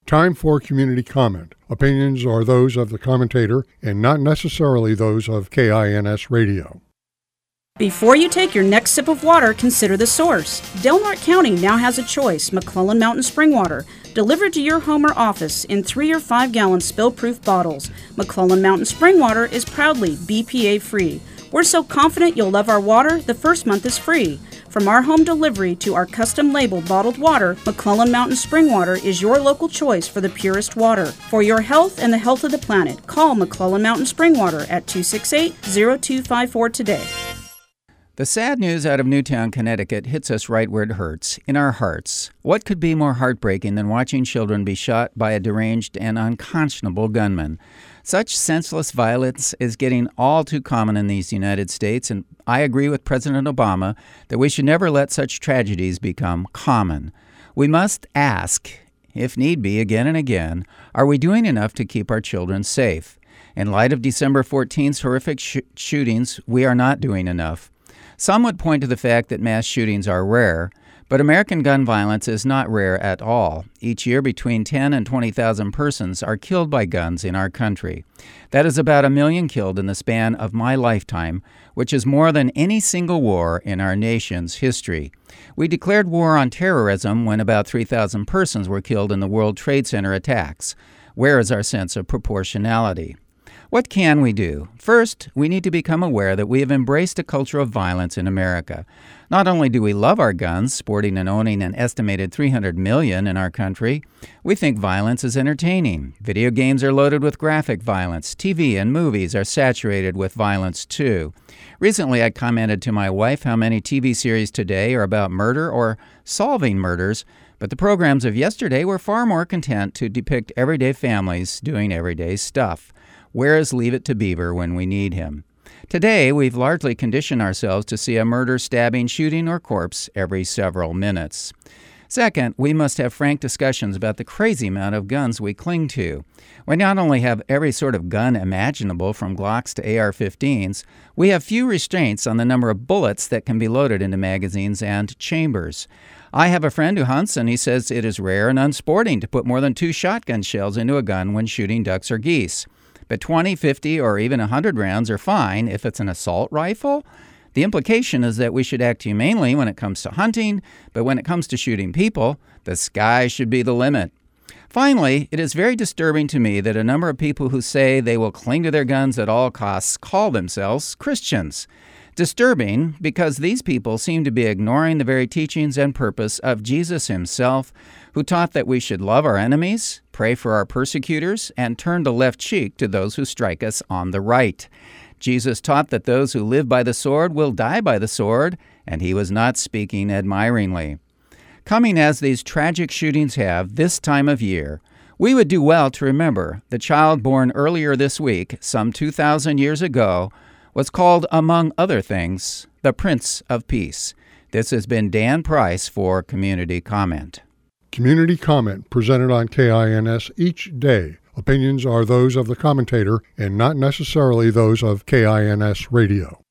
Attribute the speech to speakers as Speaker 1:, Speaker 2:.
Speaker 1: Time for community comment. Opinions are those of the commentator and not necessarily those of KINS Radio.
Speaker 2: Before you take your next sip of water, consider the source. Del Norte County now has a choice: McClellan Mountain Spring Water, delivered to your home or office in 3 or 5 gallon spill-proof bottles. McClellan Mountain Spring Water is proudly BPA-free. We're so confident you'll love our water, the first month is free. From our home delivery to our custom-labeled bottled water, McClellan Mountain Spring Water is your local choice for the purest water. For your health and the health of the planet, call McClellan Mountain Spring Water at 268-0254 today.
Speaker 3: The sad news out of Newtown, Connecticut hits us right where it hurts, in our hearts. What could be more heartbreaking than watching children be shot by a deranged and unconscionable gunman? Such senseless violence is getting all too common in these United States, and I agree with President Obama that we should never let such tragedies become common. We must ask, if need be, again and again, are we doing enough to keep our children safe? In light of December 14th's horrific shootings, we are not doing enough. Some would point to the fact that mass shootings are rare, but American gun violence is not rare at all. Each year, between 10 and 20,000 persons are killed by guns in our country. That is about 1 million killed in the span of my lifetime, which is more than any single war in our nation's history. We declared war on terrorism when about 3,000 persons were killed in the World Trade Center attacks. Where is our sense of proportionality? What can we do? First, we need to become aware that we have embraced a culture of violence in America. Not only do we love our guns, sporting and owning an estimated 300 million in our country, we think violence is entertaining. Video games are loaded with graphic violence. TV and movies are saturated with violence, too. Recently, I commented to my wife how many TV series today are about murder or solving murders, but the programs of yesterday were far more content to depict everyday families doing everyday stuff. Where is Leave It to Beaver when we need him? Today, we've largely conditioned ourselves to see a murder, stabbing, shooting, or corpse every several minutes. Second, we must have frank discussions about the crazy amount of guns we cling to. We not only have every sort of gun imaginable, from Glocks to AR-15s, we have few restraints on the number of bullets that can be loaded into magazines and chambers. I have a friend who hunts, and he says it is rare and unsporting to put more than 2 shotgun shells into a gun when shooting ducks or geese. But 20, 50, or even 100 rounds are fine if it's an assault rifle. The implication is that we should act humanely when it comes to hunting, but when it comes to shooting people, the sky should be the limit. Finally, it is very disturbing to me that a number of people who say they will cling to their guns at all costs call themselves Christians. Disturbing because these people seem to be ignoring the very teachings and purpose of Jesus himself, who taught that we should love our enemies, pray for our persecutors, and turn the left cheek to those who strike us on the right. Jesus taught that those who live by the sword will die by the sword, and he was not speaking admiringly. Coming as these tragic shootings have this time of year, we would do well to remember the child born earlier this week, some 2,000 years ago, was called, among other things, the Prince of Peace. This has been Dan Price for Community Comment.
Speaker 1: Community comment presented on KINS each day. Opinions are those of the commentator and not necessarily those of KINS Radio.